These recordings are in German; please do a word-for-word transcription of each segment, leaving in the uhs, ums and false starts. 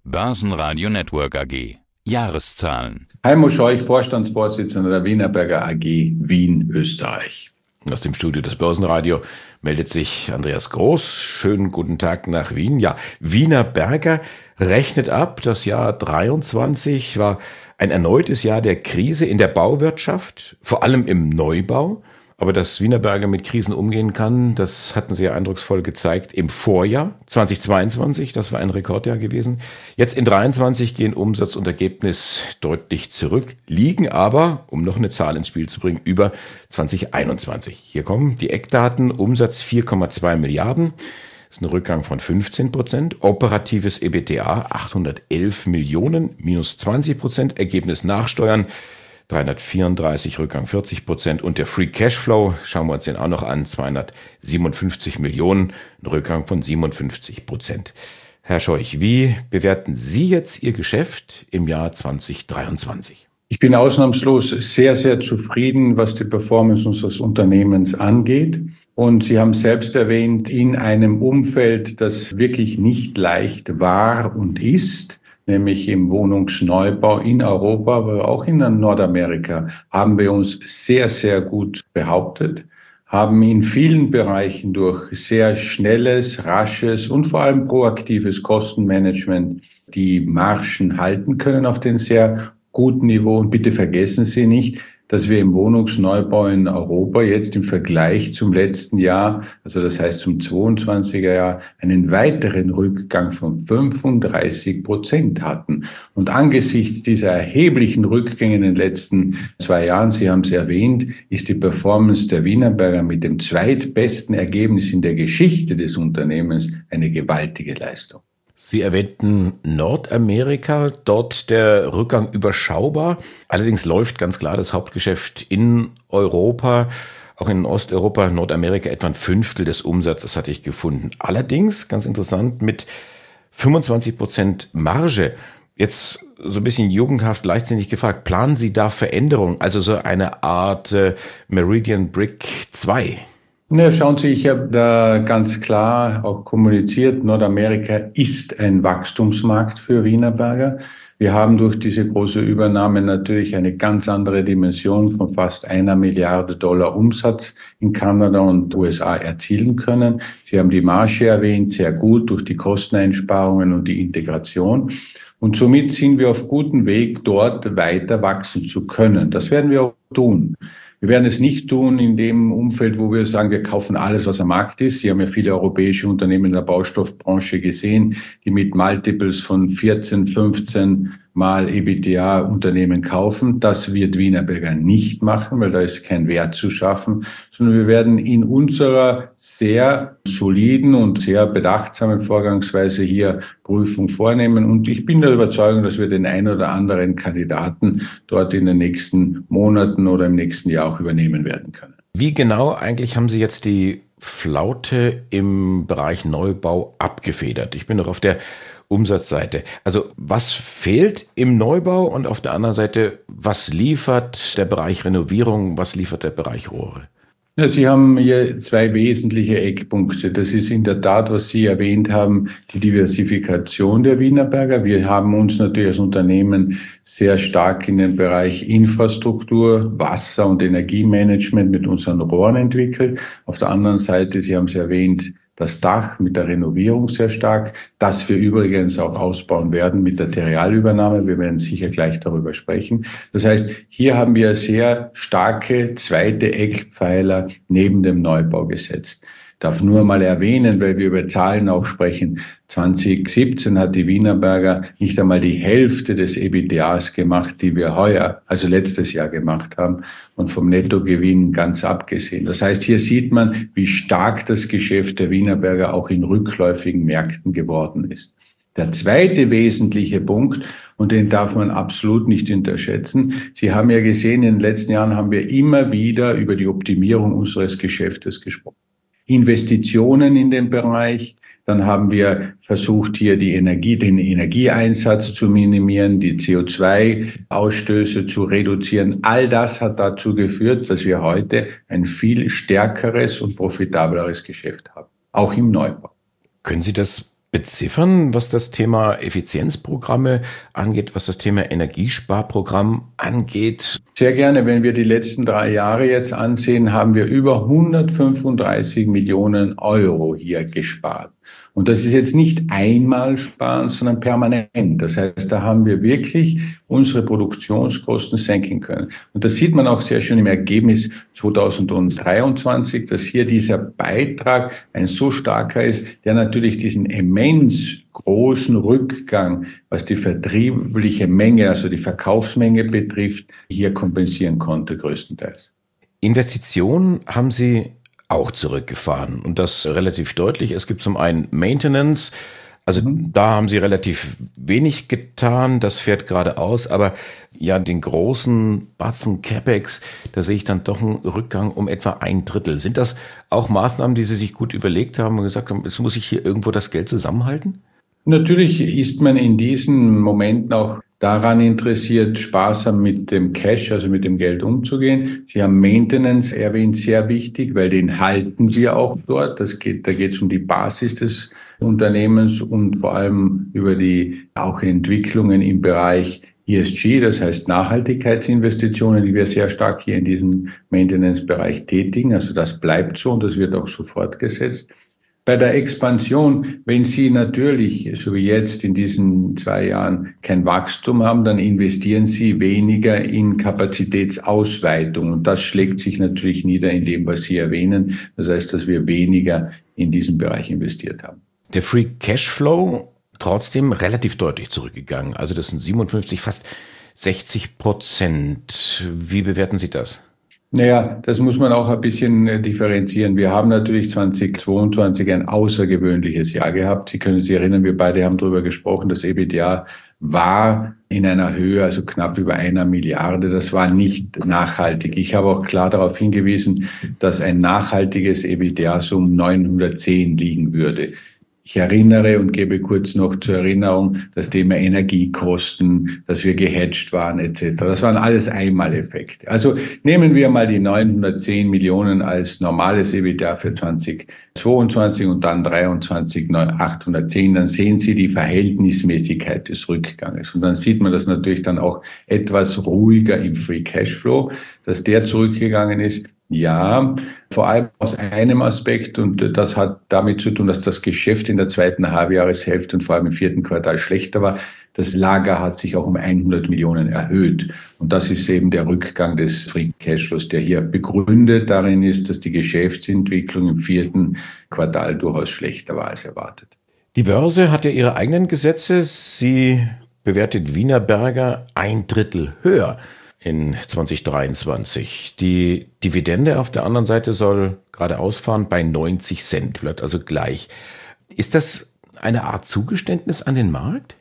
Börsenradio Network A G. Jahreszahlen. Heimo Scheuch, Vorstandsvorsitzender der Wienerberger A G Wien, Österreich. Aus dem Studio des Börsenradio meldet sich Andreas Groß. Schönen guten Tag nach Wien. Ja, Wienerberger rechnet ab. Das Jahr dreiundzwanzig war ein erneutes Jahr der Krise in der Bauwirtschaft, vor allem im Neubau. Aber dass Wienerberger mit Krisen umgehen kann, das hatten sie ja eindrucksvoll gezeigt im Vorjahr zweitausendzweiundzwanzig. Das war ein Rekordjahr gewesen. Jetzt in dreiundzwanzig gehen Umsatz und Ergebnis deutlich zurück, liegen aber, um noch eine Zahl ins Spiel zu bringen, über zweitausendeinundzwanzig. Hier kommen die Eckdaten. Umsatz vier Komma zwei Milliarden. Das ist ein Rückgang von fünfzehn Prozent. Operatives EBITDA achthundertelf Millionen, minus zwanzig Prozent. Ergebnis nach Steuern dreihundertvierunddreißig, Rückgang vierzig Prozent. Und der Free Cashflow, schauen wir uns den auch noch an, zweihundertsiebenundfünfzig Millionen, ein Rückgang von siebenundfünfzig Prozent. Herr Scheuch, wie bewerten Sie jetzt Ihr Geschäft im Jahr zweitausenddreiundzwanzig? Ich bin ausnahmslos sehr, sehr zufrieden, was die Performance unseres Unternehmens angeht. Und Sie haben selbst erwähnt, in einem Umfeld, das wirklich nicht leicht war und ist, nämlich im Wohnungsneubau in Europa, aber auch in Nordamerika, haben wir uns sehr, sehr gut behauptet, haben in vielen Bereichen durch sehr schnelles, rasches und vor allem proaktives Kostenmanagement die Margen halten können auf den sehr guten Niveau. Und bitte vergessen Sie nicht, dass wir im Wohnungsneubau in Europa jetzt im Vergleich zum letzten Jahr, also das heißt zum zweiundzwanziger Jahr, einen weiteren Rückgang von fünfunddreißig Prozent hatten. Und angesichts dieser erheblichen Rückgänge in den letzten zwei Jahren, Sie haben es erwähnt, ist die Performance der Wienerberger mit dem zweitbesten Ergebnis in der Geschichte des Unternehmens eine gewaltige Leistung. Sie erwähnten Nordamerika, dort der Rückgang überschaubar. Allerdings läuft ganz klar das Hauptgeschäft in Europa, auch in Osteuropa, Nordamerika etwa ein Fünftel des Umsatzes hatte ich gefunden. Allerdings, ganz interessant, mit fünfundzwanzig Prozent Marge. Jetzt so ein bisschen jugendhaft, leichtsinnig gefragt, planen Sie da Veränderungen, also so eine Art äh, Meridian Brick zwei? Ja, schauen Sie, ich habe da ganz klar auch kommuniziert, Nordamerika ist ein Wachstumsmarkt für Wienerberger. Wir haben durch diese große Übernahme natürlich eine ganz andere Dimension von fast einer Milliarde Dollar Umsatz in Kanada und U S A erzielen können. Sie haben die Marge erwähnt, sehr gut durch die Kosteneinsparungen und die Integration. Und somit sind wir auf gutem Weg, dort weiter wachsen zu können. Das werden wir auch tun. Wir werden es nicht tun in dem Umfeld, wo wir sagen, wir kaufen alles, was am Markt ist. Sie haben ja viele europäische Unternehmen in der Baustoffbranche gesehen, die mit Multiples von vierzehn, fünfzehn Mal EBITDA Unternehmen kaufen. Das wird Wienerberger nicht machen, weil da ist kein Wert zu schaffen, sondern wir werden in unserer sehr soliden und sehr bedachtsamen Vorgangsweise hier Prüfung vornehmen. Und ich bin der Überzeugung, dass wir den ein oder anderen Kandidaten dort in den nächsten Monaten oder im nächsten Jahr auch übernehmen werden können. Wie genau eigentlich haben Sie jetzt die Flaute im Bereich Neubau abgefedert? Ich bin noch auf der Umsatzseite. Also was fehlt im Neubau und auf der anderen Seite, was liefert der Bereich Renovierung, was liefert der Bereich Rohre? Ja, Sie haben hier zwei wesentliche Eckpunkte. Das ist in der Tat, was Sie erwähnt haben, die Diversifikation der Wienerberger. Wir haben uns natürlich als Unternehmen sehr stark in den Bereich Infrastruktur, Wasser- und Energiemanagement mit unseren Rohren entwickelt. Auf der anderen Seite, Sie haben es erwähnt, das Dach mit der Renovierung sehr stark, das wir übrigens auch ausbauen werden mit der Terrealübernahme. Wir werden sicher gleich darüber sprechen. Das heißt, hier haben wir sehr starke zweite Eckpfeiler neben dem Neubau gesetzt. Ich darf nur mal erwähnen, weil wir über Zahlen auch sprechen. zwanzig siebzehn hat die Wienerberger nicht einmal die Hälfte des EBITDAs gemacht, die wir heuer, also letztes Jahr gemacht haben, und vom Nettogewinn ganz abgesehen. Das heißt, hier sieht man, wie stark das Geschäft der Wienerberger auch in rückläufigen Märkten geworden ist. Der zweite wesentliche Punkt, und den darf man absolut nicht unterschätzen. Sie haben ja gesehen, in den letzten Jahren haben wir immer wieder über die Optimierung unseres Geschäftes gesprochen. Investitionen in den Bereich. Dann haben wir versucht, hier die Energie, den Energieeinsatz zu minimieren, die C O zwei Ausstöße zu reduzieren. All das hat dazu geführt, dass wir heute ein viel stärkeres und profitableres Geschäft haben, auch im Neubau. Können Sie das beziffern, was das Thema Effizienzprogramme angeht, was das Thema Energiesparprogramm angeht? Sehr gerne. Wenn wir die letzten drei Jahre jetzt ansehen, haben wir über hundertfünfunddreißig Millionen Euro hier gespart. Und das ist jetzt nicht einmal sparen, sondern permanent. Das heißt, da haben wir wirklich unsere Produktionskosten senken können. Und das sieht man auch sehr schön im Ergebnis zweitausenddreiundzwanzig, dass hier dieser Beitrag ein so starker ist, der natürlich diesen immens großen Rückgang, was die vertriebliche Menge, also die Verkaufsmenge betrifft, hier kompensieren konnte größtenteils. Investitionen haben Sie auch zurückgefahren und das relativ deutlich. Es gibt zum einen Maintenance, also mhm. da haben Sie relativ wenig getan, das fährt gerade aus, aber ja, den großen Batzen CapEx, da sehe ich dann doch einen Rückgang um etwa ein Drittel. Sind das auch Maßnahmen, die Sie sich gut überlegt haben und gesagt haben, jetzt muss ich hier irgendwo das Geld zusammenhalten? Natürlich ist man in diesen Momenten auch daran interessiert, sparsam mit dem Cash, also mit dem Geld umzugehen. Sie haben Maintenance erwähnt, sehr wichtig, weil den halten wir auch dort. Das geht, da geht es um die Basis des Unternehmens und vor allem über die auch Entwicklungen im Bereich E S G, das heißt Nachhaltigkeitsinvestitionen, die wir sehr stark hier in diesem Maintenance-Bereich tätigen. Also das bleibt so und das wird auch so fortgesetzt. Bei der Expansion, wenn Sie natürlich, so wie jetzt in diesen zwei Jahren, kein Wachstum haben, dann investieren Sie weniger in Kapazitätsausweitung. Und das schlägt sich natürlich nieder in dem, was Sie erwähnen. Das heißt, dass wir weniger in diesem Bereich investiert haben. Der Free Cashflow trotzdem relativ deutlich zurückgegangen. Also das sind siebenundfünfzig, fast sechzig Prozent. Wie bewerten Sie das? Naja, das muss man auch ein bisschen differenzieren. Wir haben natürlich zweitausendzweiundzwanzig ein außergewöhnliches Jahr gehabt. Sie können sich erinnern, wir beide haben darüber gesprochen, das EBITDA war in einer Höhe, also knapp über einer Milliarde. Das war nicht nachhaltig. Ich habe auch klar darauf hingewiesen, dass ein nachhaltiges EBITDA so um neunhundertzehn liegen würde. Ich erinnere und gebe kurz noch zur Erinnerung das Thema Energiekosten, dass wir gehatcht waren et cetera. Das waren alles Einmaleffekte. Also nehmen wir mal die neunhundertzehn Millionen als normales EBITDA für zweitausendzweiundzwanzig und dann dreiundzwanzig achthundertzehn. Dann sehen Sie die Verhältnismäßigkeit des Rückganges. Und dann sieht man das natürlich dann auch etwas ruhiger im Free Cashflow, dass der zurückgegangen ist. Ja, vor allem aus einem Aspekt und das hat damit zu tun, dass das Geschäft in der zweiten Halbjahreshälfte und vor allem im vierten Quartal schlechter war. Das Lager hat sich auch um hundert Millionen erhöht und das ist eben der Rückgang des Free Cashflows, der hier begründet darin ist, dass die Geschäftsentwicklung im vierten Quartal durchaus schlechter war als erwartet. Die Börse hat ja ihre eigenen Gesetze. Sie bewertet Wienerberger ein Drittel höher in zweitausenddreiundzwanzig. Die Dividende auf der anderen Seite soll gerade ausfahren bei neunzig Cent, bleibt also gleich. Ist das eine Art Zugeständnis an den Markt?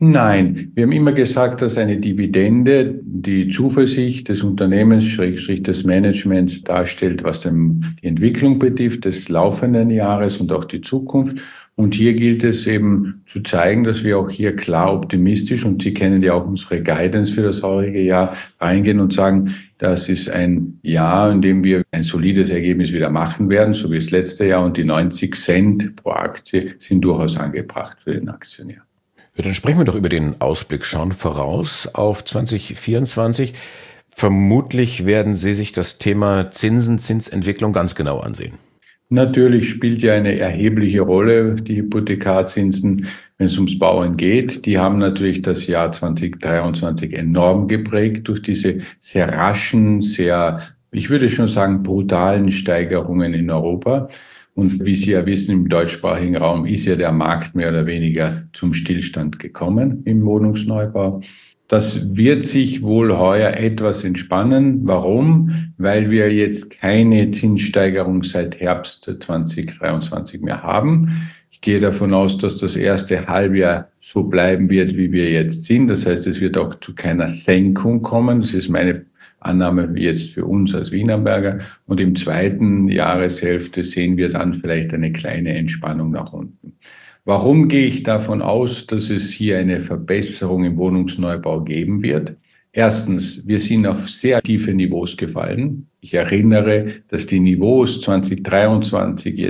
Nein, wir haben immer gesagt, dass eine Dividende die Zuversicht des Unternehmens, Schrägstrich des Managements darstellt, was die Entwicklung betrifft, des laufenden Jahres und auch die Zukunft. Und hier gilt es eben zu zeigen, dass wir auch hier klar optimistisch, und Sie kennen ja auch unsere Guidance für das heurige Jahr, reingehen und sagen, das ist ein Jahr, in dem wir ein solides Ergebnis wieder machen werden, so wie das letzte Jahr, und die neunzig Cent pro Aktie sind durchaus angebracht für den Aktionär. Ja, dann sprechen wir doch über den Ausblick, schauen voraus auf zwanzig vierundzwanzig. Vermutlich werden Sie sich das Thema Zinsen, Zinsentwicklung ganz genau ansehen. Natürlich spielt ja eine erhebliche Rolle die Hypothekarzinsen, wenn es ums Bauen geht. Die haben natürlich das Jahr zweitausenddreiundzwanzig enorm geprägt durch diese sehr raschen, sehr, ich würde schon sagen, brutalen Steigerungen in Europa. Und wie Sie ja wissen, im deutschsprachigen Raum ist ja der Markt mehr oder weniger zum Stillstand gekommen im Wohnungsneubau. Das wird sich wohl heuer etwas entspannen. Warum? Weil wir jetzt keine Zinssteigerung seit Herbst zweitausenddreiundzwanzig mehr haben. Ich gehe davon aus, dass das erste Halbjahr so bleiben wird, wie wir jetzt sind. Das heißt, es wird auch zu keiner Senkung kommen. Das ist meine Annahme jetzt für uns als Wienerberger. Und im zweiten Jahreshälfte sehen wir dann vielleicht eine kleine Entspannung nach unten. Warum gehe ich davon aus, dass es hier eine Verbesserung im Wohnungsneubau geben wird? Erstens, wir sind auf sehr tiefe Niveaus gefallen. Ich erinnere, dass die Niveaus zweitausenddreiundzwanzig jetzt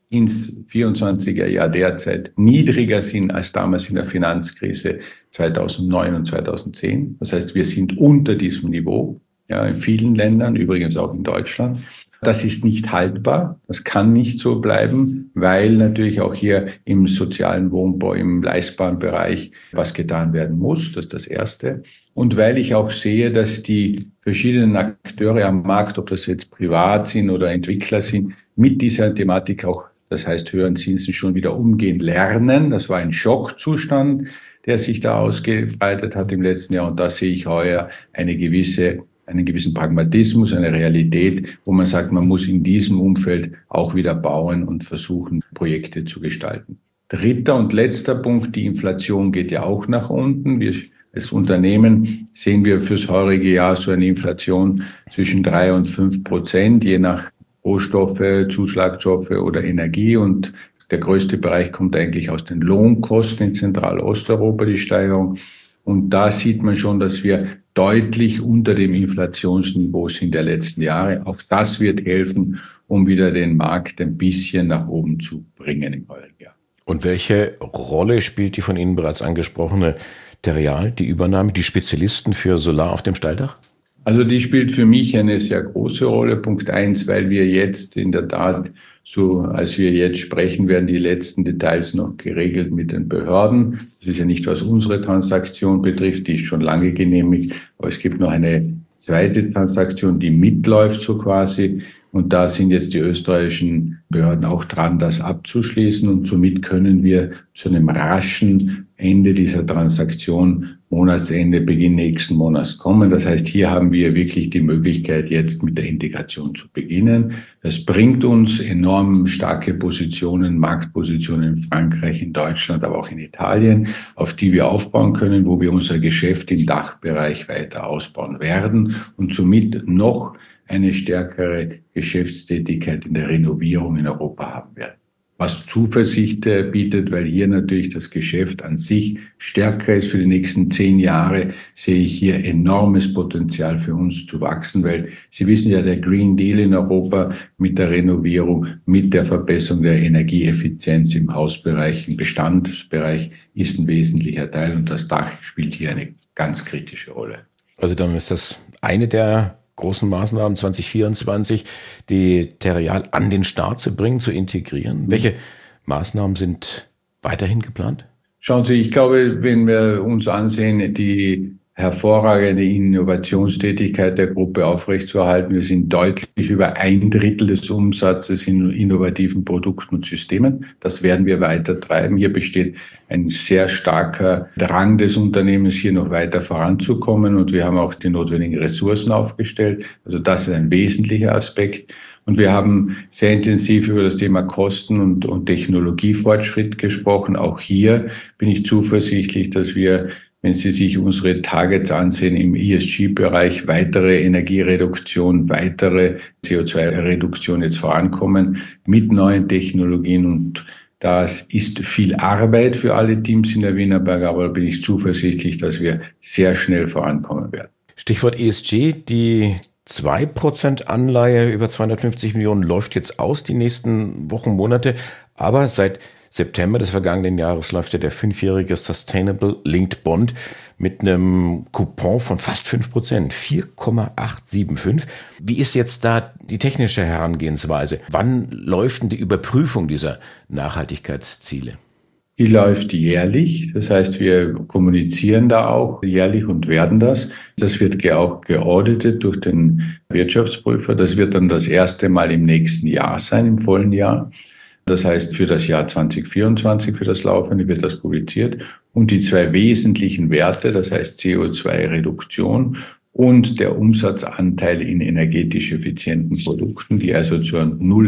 ins vierundzwanziger Jahr derzeit niedriger sind als damals in der Finanzkrise zweitausendneun und zweitausendzehn. Das heißt, wir sind unter diesem Niveau, ja, in vielen Ländern, übrigens auch in Deutschland. Das ist nicht haltbar. Das kann nicht so bleiben, weil natürlich auch hier im sozialen Wohnbau, im leistbaren Bereich was getan werden muss. Das ist das Erste. Und weil ich auch sehe, dass die verschiedenen Akteure am Markt, ob das jetzt privat sind oder Entwickler sind, mit dieser Thematik auch, das heißt höheren Zinsen, schon wieder umgehen lernen. Das war ein Schockzustand, der sich da ausgebreitet hat im letzten Jahr. Und da sehe ich heuer eine gewisse einen gewissen Pragmatismus, eine Realität, wo man sagt, man muss in diesem Umfeld auch wieder bauen und versuchen, Projekte zu gestalten. Dritter und letzter Punkt, die Inflation geht ja auch nach unten. Wir als Unternehmen sehen wir fürs heurige Jahr so eine Inflation zwischen drei und fünf Prozent, je nach Rohstoffe, Zuschlagstoffe oder Energie. Und der größte Bereich kommt eigentlich aus den Lohnkosten in Zentralosteuropa, die Steigerung. Und da sieht man schon, dass wir deutlich unter dem Inflationsniveau sind der letzten Jahre. Auch das wird helfen, um wieder den Markt ein bisschen nach oben zu bringen im heurigen Jahr. Und welche Rolle spielt die von Ihnen bereits angesprochene Terreal, die Übernahme, die Spezialisten für Solar auf dem Stahldach? Also die spielt für mich eine sehr große Rolle. Punkt eins, weil wir jetzt in der Tat, so als wir jetzt sprechen, werden die letzten Details noch geregelt mit den Behörden. Das ist ja nicht, was unsere Transaktion betrifft, die ist schon lange genehmigt. Aber es gibt noch eine zweite Transaktion, die mitläuft so quasi. Und da sind jetzt die österreichischen Behörden auch dran, das abzuschließen. Und somit können wir zu einem raschen Ende dieser Transaktion, Monatsende, Beginn nächsten Monats kommen. Das heißt, hier haben wir wirklich die Möglichkeit, jetzt mit der Integration zu beginnen. Das bringt uns enorm starke Positionen, Marktpositionen in Frankreich, in Deutschland, aber auch in Italien, auf die wir aufbauen können, wo wir unser Geschäft im Dachbereich weiter ausbauen werden und somit noch eine stärkere Geschäftstätigkeit in der Renovierung in Europa haben werden. Was Zuversicht bietet, weil hier natürlich das Geschäft an sich stärker ist für die nächsten zehn Jahre, sehe ich hier enormes Potenzial für uns zu wachsen, weil Sie wissen ja, der Green Deal in Europa mit der Renovierung, mit der Verbesserung der Energieeffizienz im Hausbereich, im Bestandsbereich ist ein wesentlicher Teil und das Dach spielt hier eine ganz kritische Rolle. Also dann ist das eine der großen Maßnahmen zwanzig vierundzwanzig, die Terreal an den Start zu bringen, zu integrieren. Mhm. Welche Maßnahmen sind weiterhin geplant? Schauen Sie, ich glaube, wenn wir uns ansehen, die hervorragende Innovationstätigkeit der Gruppe aufrechtzuerhalten. Wir sind deutlich über ein Drittel des Umsatzes in innovativen Produkten und Systemen. Das werden wir weiter treiben. Hier besteht ein sehr starker Drang des Unternehmens, hier noch weiter voranzukommen. Und wir haben auch die notwendigen Ressourcen aufgestellt. Also das ist ein wesentlicher Aspekt. Und wir haben sehr intensiv über das Thema Kosten und, und Technologiefortschritt gesprochen. Auch hier bin ich zuversichtlich, dass wir, wenn Sie sich unsere Targets ansehen, im E S G-Bereich weitere Energiereduktion, weitere C O zwei Reduktion jetzt vorankommen mit neuen Technologien. Und das ist viel Arbeit für alle Teams in der Wienerberger, aber da bin ich zuversichtlich, dass wir sehr schnell vorankommen werden. Stichwort E S G, die zwei Prozent Anleihe über zweihundertfünfzig Millionen läuft jetzt aus die nächsten Wochen, Monate, aber seit September des vergangenen Jahres läuft ja der fünfjährige Sustainable Linked Bond mit einem Coupon von fast fünf Prozent, vier Komma acht sieben fünf. Wie ist jetzt da die technische Herangehensweise? Wann läuft denn die Überprüfung dieser Nachhaltigkeitsziele? Die läuft jährlich, das heißt, wir kommunizieren da auch jährlich und werden das. Das wird auch geauditet durch den Wirtschaftsprüfer. Das wird dann das erste Mal im nächsten Jahr sein, im vollen Jahr. Das heißt, für das Jahr zwanzig vierundzwanzig, für das Laufende, wird das publiziert. Und die zwei wesentlichen Werte, das heißt C O zwei Reduktion und der Umsatzanteil in energetisch effizienten Produkten, die also zur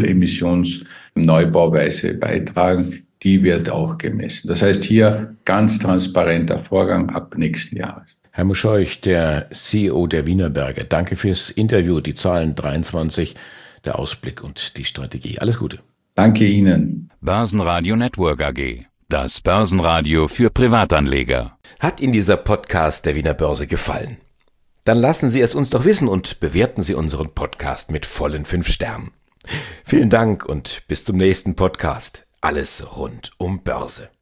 Null-Emissions-Neubauweise beitragen, die wird auch gemessen. Das heißt, hier ganz transparenter Vorgang ab nächsten Jahres. Herr Muscheuch, der C E O der Wienerberger, danke fürs Interview, die Zahlen dreiundzwanzig, der Ausblick und die Strategie. Alles Gute. Danke Ihnen. Börsenradio Network A G. Das Börsenradio für Privatanleger. Hat Ihnen dieser Podcast der Wiener Börse gefallen? Dann lassen Sie es uns doch wissen und bewerten Sie unseren Podcast mit vollen fünf Sternen. Vielen Dank und bis zum nächsten Podcast. Alles rund um Börse.